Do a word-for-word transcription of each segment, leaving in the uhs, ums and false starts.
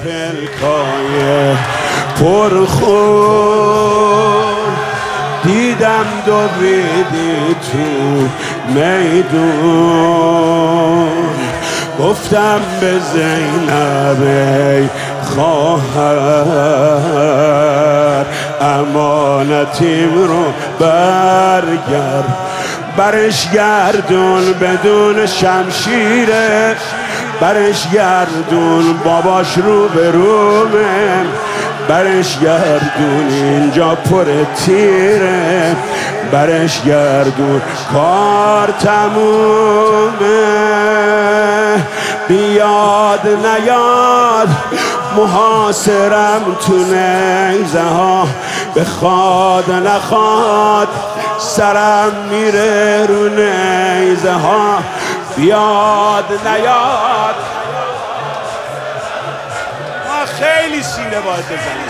پلکای پرخون دیدم دویدی تو میدون گفتم به زینب ای خواهر امانتیم رو برگرد برش گردون بدون شمشیره برش گردون باباش رو به رومه برش گردون اینجا پر تیره برش گردون کار تمومه بیاد نیاد محاصرم تو نیزه ها بخواد نخواد سرم میره رو نیزه ها بیاد نیاد ما خیلی سینه باید بزنیم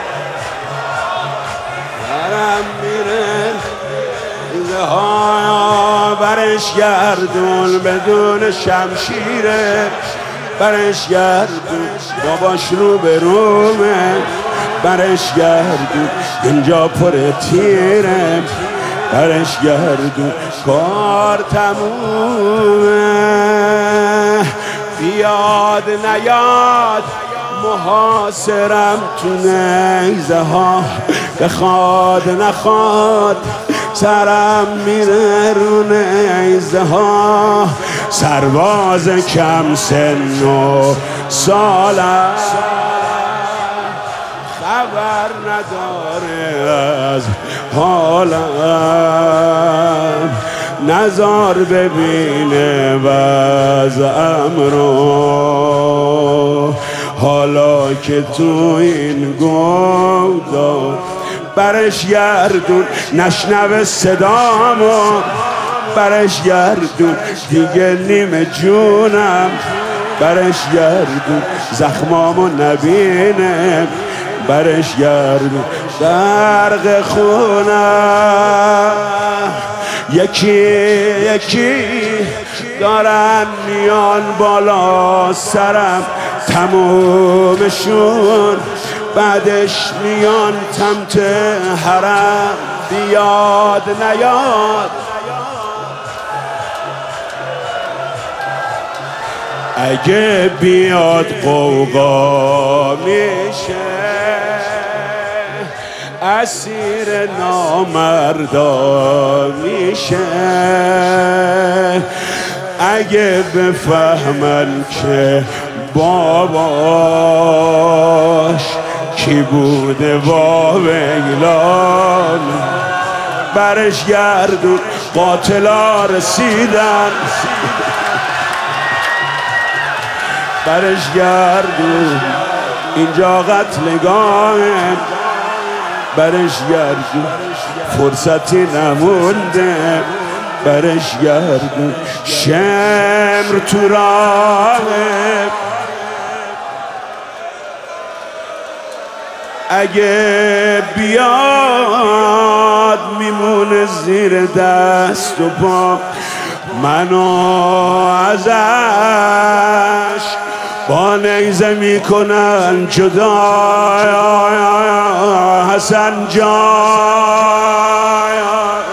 سرم میره نیزه ها برش گردون بدون شمشیره برش گردون باباش رو به رومه برش گردون اینجا پر تیره برش گردون کار تمومه بیاد نیاد محاصرم تو نیزه ها بخواد نخواد سرم میره رو نیزه ها سرباز کم سن و سالم خبر نداره از حالم نظر ببینه وضعم رو حالا که تو این گودار برش گردون نشنوه صدامو برش گردون دیگه نیمه جونم برش گردون زخمامو نبینه برش گردون درق خونم یکی یکی دارن میان بالا سرم تمومشون بعدش میان تمت حرم بیاد نیاد اگه بیاد قوقا میشه اسیر نامردا میشه اگه بفهمن که باباش کی بوده با ویلان برش گردون قاتلا رسیدن برش گردون اینجا قتلگاهه برش گردون فرصتی نمونده برش گردون شمر تو راهه اگه بیاد میمونه زیر دست و پا منو ازش با نیزه میکنن جدا حسن جان